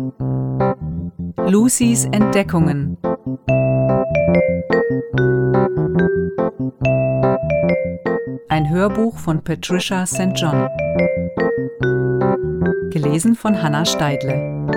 Lucys Entdeckungen. Ein Hörbuch von Patricia St. John. Gelesen von Hannah Steidle.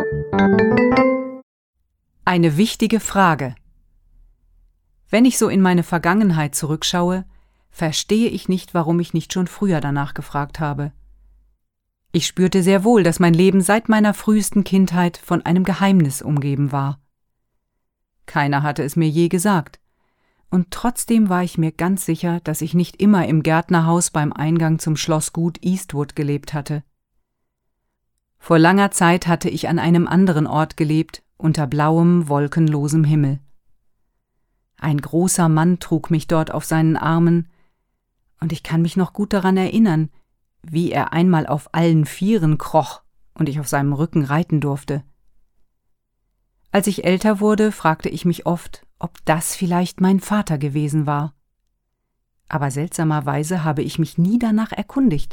Eine wichtige Frage. Wenn ich so in meine Vergangenheit zurückschaue, verstehe ich nicht, warum ich nicht schon früher danach gefragt habe. Ich spürte sehr wohl, dass mein Leben seit meiner frühesten Kindheit von einem Geheimnis umgeben war. Keiner hatte es mir je gesagt, und trotzdem war ich mir ganz sicher, dass ich nicht immer im Gärtnerhaus beim Eingang zum Schlossgut Eastwood gelebt hatte. Vor langer Zeit hatte ich an einem anderen Ort gelebt, unter blauem, wolkenlosem Himmel. Ein großer Mann trug mich dort auf seinen Armen, und ich kann mich noch gut daran erinnern, wie er einmal auf allen Vieren kroch und ich auf seinem Rücken reiten durfte. Als ich älter wurde, fragte ich mich oft, ob das vielleicht mein Vater gewesen war. Aber seltsamerweise habe ich mich nie danach erkundigt.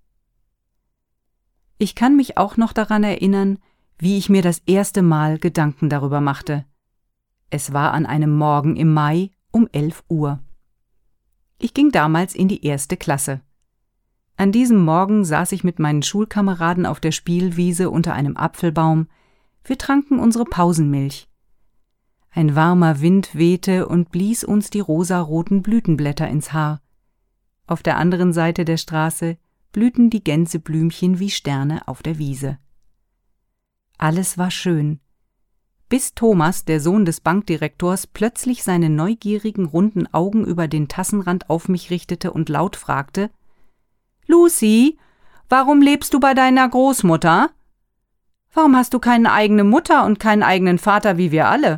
Ich kann mich auch noch daran erinnern, wie ich mir das erste Mal Gedanken darüber machte. Es war an einem Morgen im Mai um 11 Uhr. Ich ging damals in die 1. Klasse. An diesem Morgen saß ich mit meinen Schulkameraden auf der Spielwiese unter einem Apfelbaum. Wir tranken unsere Pausenmilch. Ein warmer Wind wehte und blies uns die rosaroten Blütenblätter ins Haar. Auf der anderen Seite der Straße blühten die Gänseblümchen wie Sterne auf der Wiese. Alles war schön, bis Thomas, der Sohn des Bankdirektors, plötzlich seine neugierigen, runden Augen über den Tassenrand auf mich richtete und laut fragte: »Lucy, warum lebst du bei deiner Großmutter? Warum hast du keine eigene Mutter und keinen eigenen Vater wie wir alle?«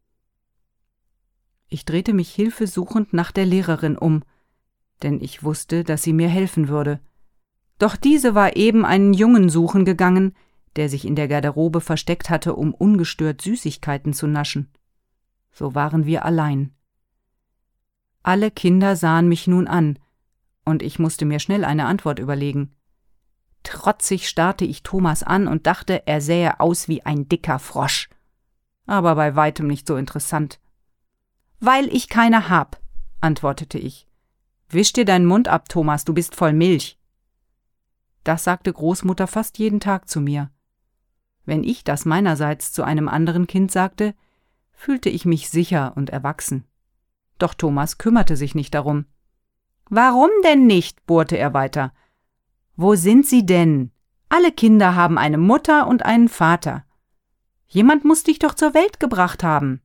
Ich drehte mich hilfesuchend nach der Lehrerin um, denn ich wusste, dass sie mir helfen würde. Doch diese war eben einen Jungen suchen gegangen, der sich in der Garderobe versteckt hatte, um ungestört Süßigkeiten zu naschen. So waren wir allein. Alle Kinder sahen mich nun an, und ich musste mir schnell eine Antwort überlegen. Trotzig starrte ich Thomas an und dachte, er sähe aus wie ein dicker Frosch. Aber bei weitem nicht so interessant. »Weil ich keine hab«, antwortete ich. »Wisch dir deinen Mund ab, Thomas, du bist voll Milch.« Das sagte Großmutter fast jeden Tag zu mir. Wenn ich das meinerseits zu einem anderen Kind sagte, fühlte ich mich sicher und erwachsen. Doch Thomas kümmerte sich nicht darum. »Warum denn nicht?« bohrte er weiter. »Wo sind sie denn? Alle Kinder haben eine Mutter und einen Vater. Jemand muss dich doch zur Welt gebracht haben.«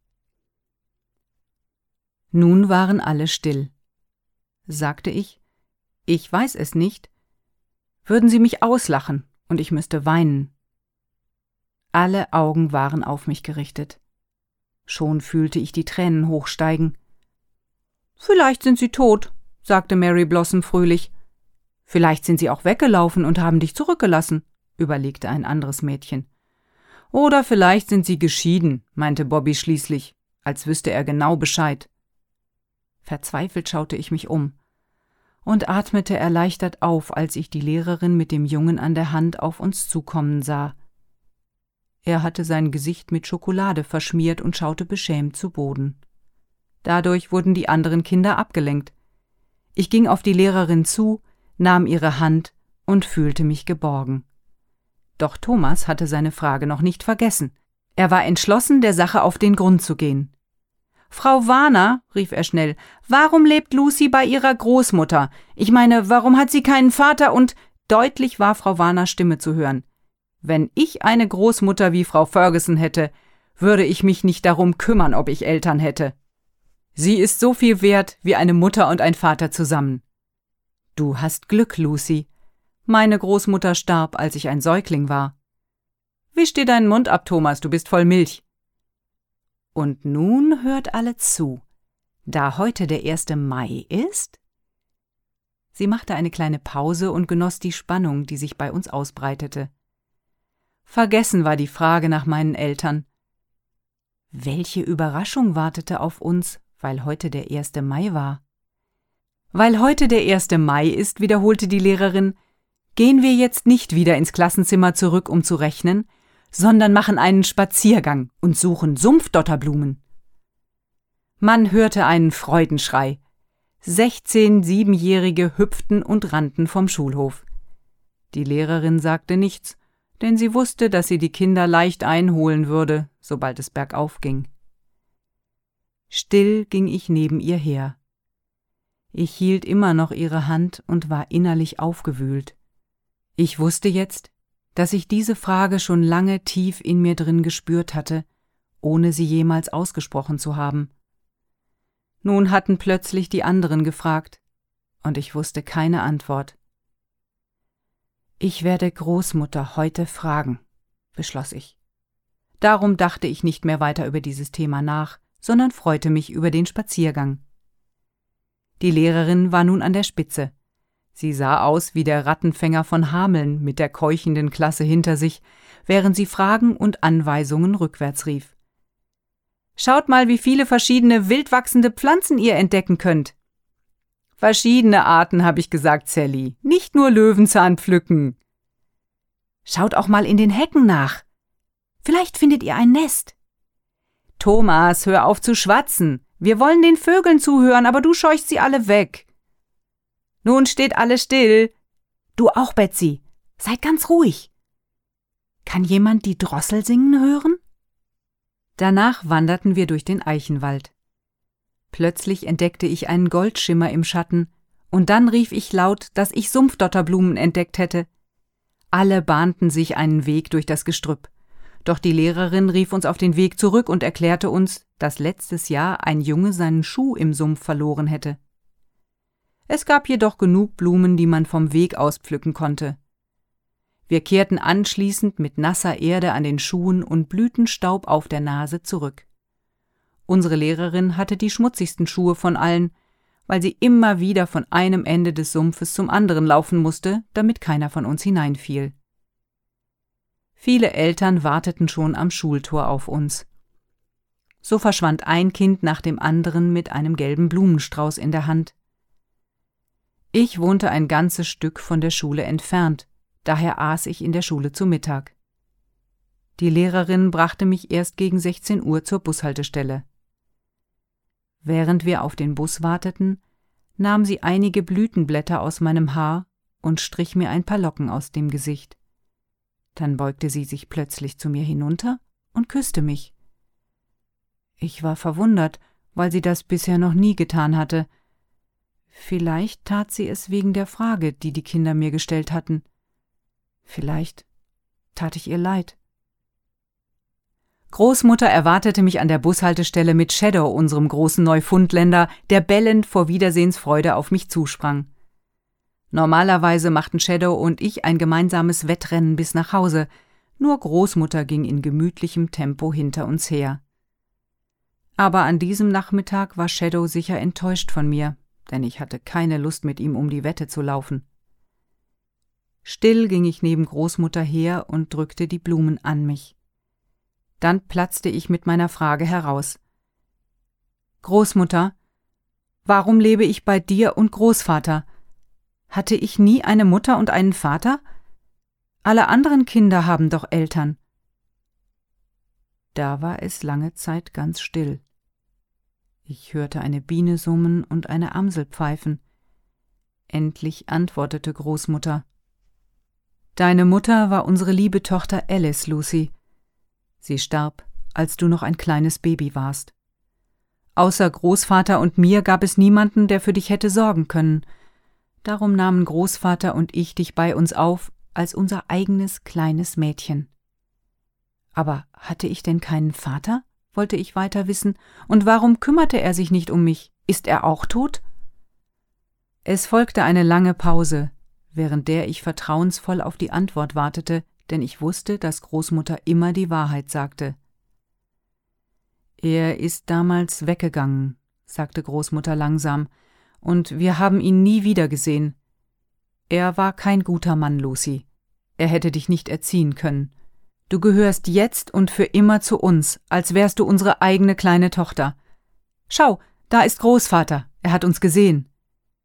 Nun waren alle still. Sagte ich: »Ich weiß es nicht«, würden sie mich auslachen und ich müsste weinen. Alle Augen waren auf mich gerichtet. Schon fühlte ich die Tränen hochsteigen. »Vielleicht sind sie tot«, sagte Mary Blossom fröhlich. »Vielleicht sind sie auch weggelaufen und haben dich zurückgelassen«, überlegte ein anderes Mädchen. »Oder vielleicht sind sie geschieden«, meinte Bobby schließlich, als wüsste er genau Bescheid. Verzweifelt schaute ich mich um und atmete erleichtert auf, als ich die Lehrerin mit dem Jungen an der Hand auf uns zukommen sah. Er hatte sein Gesicht mit Schokolade verschmiert und schaute beschämt zu Boden. Dadurch wurden die anderen Kinder abgelenkt. Ich ging auf die Lehrerin zu, nahm ihre Hand und fühlte mich geborgen. Doch Thomas hatte seine Frage noch nicht vergessen. Er war entschlossen, der Sache auf den Grund zu gehen. »Frau Warner«, rief er schnell, »warum lebt Lucy bei ihrer Großmutter? Ich meine, warum hat sie keinen Vater und...« Deutlich war Frau Warners Stimme zu hören. »Wenn ich eine Großmutter wie Frau Ferguson hätte, würde ich mich nicht darum kümmern, ob ich Eltern hätte. Sie ist so viel wert wie eine Mutter und ein Vater zusammen. Du hast Glück, Lucy. Meine Großmutter starb, als ich ein Säugling war. Wisch dir deinen Mund ab, Thomas, du bist voll Milch.« Und nun hört alle zu. Da heute der 1. Mai ist? Sie machte eine kleine Pause und genoss die Spannung, die sich bei uns ausbreitete. Vergessen war die Frage nach meinen Eltern. Welche Überraschung wartete auf uns, weil heute der 1. Mai war? Weil heute der 1. Mai ist, wiederholte die Lehrerin, gehen wir jetzt nicht wieder ins Klassenzimmer zurück, um zu rechnen, sondern machen einen Spaziergang und suchen Sumpfdotterblumen. Man hörte einen Freudenschrei. 16 Siebenjährige hüpften und rannten vom Schulhof. Die Lehrerin sagte nichts, denn sie wusste, dass sie die Kinder leicht einholen würde, sobald es bergauf ging. Still ging ich neben ihr her. Ich hielt immer noch ihre Hand und war innerlich aufgewühlt. Ich wusste jetzt, dass ich diese Frage schon lange tief in mir drin gespürt hatte, ohne sie jemals ausgesprochen zu haben. Nun hatten plötzlich die anderen gefragt, und ich wusste keine Antwort. Ich werde Großmutter heute fragen, beschloss ich. Darum dachte ich nicht mehr weiter über dieses Thema nach, sondern freute mich über den Spaziergang. Die Lehrerin war nun an der Spitze. Sie sah aus wie der Rattenfänger von Hameln mit der keuchenden Klasse hinter sich, während sie Fragen und Anweisungen rückwärts rief. »Schaut mal, wie viele verschiedene wildwachsende Pflanzen ihr entdecken könnt.« »Verschiedene Arten, habe ich gesagt, Sally, nicht nur Löwenzahn pflücken.« »Schaut auch mal in den Hecken nach. Vielleicht findet ihr ein Nest.« »Thomas, hör auf zu schwatzen. Wir wollen den Vögeln zuhören, aber du scheuchst sie alle weg.« »Nun steht alle still.« »Du auch, Betsy. Seid ganz ruhig.« »Kann jemand die Drossel singen hören?« Danach wanderten wir durch den Eichenwald. Plötzlich entdeckte ich einen Goldschimmer im Schatten, und dann rief ich laut, dass ich Sumpfdotterblumen entdeckt hätte. Alle bahnten sich einen Weg durch das Gestrüpp. Doch die Lehrerin rief uns auf den Weg zurück und erklärte uns, dass letztes Jahr ein Junge seinen Schuh im Sumpf verloren hätte. Es gab jedoch genug Blumen, die man vom Weg aus pflücken konnte. Wir kehrten anschließend mit nasser Erde an den Schuhen und Blütenstaub auf der Nase zurück. Unsere Lehrerin hatte die schmutzigsten Schuhe von allen, weil sie immer wieder von einem Ende des Sumpfes zum anderen laufen musste, damit keiner von uns hineinfiel. Viele Eltern warteten schon am Schultor auf uns. So verschwand ein Kind nach dem anderen mit einem gelben Blumenstrauß in der Hand. Ich wohnte ein ganzes Stück von der Schule entfernt, daher aß ich in der Schule zu Mittag. Die Lehrerin brachte mich erst gegen 16 Uhr zur Bushaltestelle. Während wir auf den Bus warteten, nahm sie einige Blütenblätter aus meinem Haar und strich mir ein paar Locken aus dem Gesicht. Dann beugte sie sich plötzlich zu mir hinunter und küsste mich. Ich war verwundert, weil sie das bisher noch nie getan hatte. Vielleicht tat sie es wegen der Frage, die die Kinder mir gestellt hatten. Vielleicht tat ich ihr leid. Großmutter erwartete mich an der Bushaltestelle mit Shadow, unserem großen Neufundländer, der bellend vor Wiedersehensfreude auf mich zusprang. Normalerweise machten Shadow und ich ein gemeinsames Wettrennen bis nach Hause, nur Großmutter ging in gemütlichem Tempo hinter uns her. Aber an diesem Nachmittag war Shadow sicher enttäuscht von mir, denn ich hatte keine Lust, mit ihm um die Wette zu laufen. Still ging ich neben Großmutter her und drückte die Blumen an mich. Dann platzte ich mit meiner Frage heraus. »Großmutter, warum lebe ich bei dir und Großvater? Hatte ich nie eine Mutter und einen Vater? Alle anderen Kinder haben doch Eltern.« Da war es lange Zeit ganz still. Ich hörte eine Biene summen und eine Amsel pfeifen. Endlich antwortete Großmutter. »Deine Mutter war unsere liebe Tochter Alice, Lucy. Sie starb, als du noch ein kleines Baby warst. Außer Großvater und mir gab es niemanden, der für dich hätte sorgen können. Darum nahmen Großvater und ich dich bei uns auf, als unser eigenes kleines Mädchen.« »Aber hatte ich denn keinen Vater?« wollte ich weiter wissen. »Und warum kümmerte er sich nicht um mich? Ist er auch tot?« Es folgte eine lange Pause, während der ich vertrauensvoll auf die Antwort wartete, denn ich wusste, dass Großmutter immer die Wahrheit sagte. »Er ist damals weggegangen«, sagte Großmutter langsam, »und wir haben ihn nie wiedergesehen. Er war kein guter Mann, Lucy. Er hätte dich nicht erziehen können. Du gehörst jetzt und für immer zu uns, als wärst du unsere eigene kleine Tochter. Schau, da ist Großvater, er hat uns gesehen.«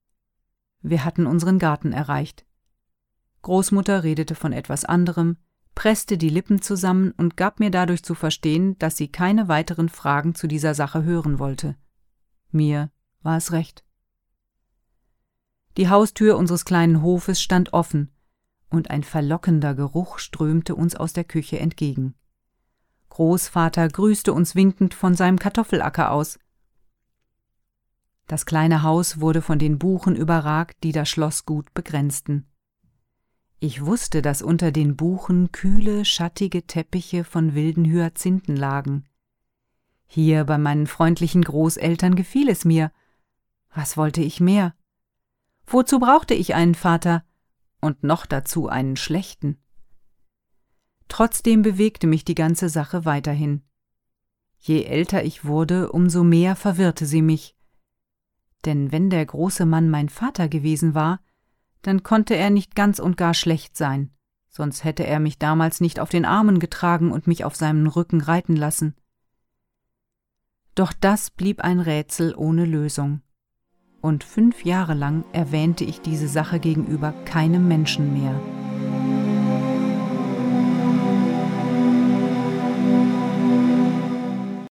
Wir hatten unseren Garten erreicht. Großmutter redete von etwas anderem, presste die Lippen zusammen und gab mir dadurch zu verstehen, dass sie keine weiteren Fragen zu dieser Sache hören wollte. Mir war es recht. Die Haustür unseres kleinen Hofes stand offen, und ein verlockender Geruch strömte uns aus der Küche entgegen. Großvater grüßte uns winkend von seinem Kartoffelacker aus. Das kleine Haus wurde von den Buchen überragt, die das Schlossgut begrenzten. Ich wusste, dass unter den Buchen kühle, schattige Teppiche von wilden Hyazinthen lagen. Hier bei meinen freundlichen Großeltern gefiel es mir. Was wollte ich mehr? Wozu brauchte ich einen Vater? Und noch dazu einen schlechten. Trotzdem bewegte mich die ganze Sache weiterhin. Je älter ich wurde, umso mehr verwirrte sie mich. Denn wenn der große Mann mein Vater gewesen war, dann konnte er nicht ganz und gar schlecht sein, sonst hätte er mich damals nicht auf den Armen getragen und mich auf seinem Rücken reiten lassen. Doch das blieb ein Rätsel ohne Lösung. Und 5 Jahre lang erwähnte ich diese Sache gegenüber keinem Menschen mehr.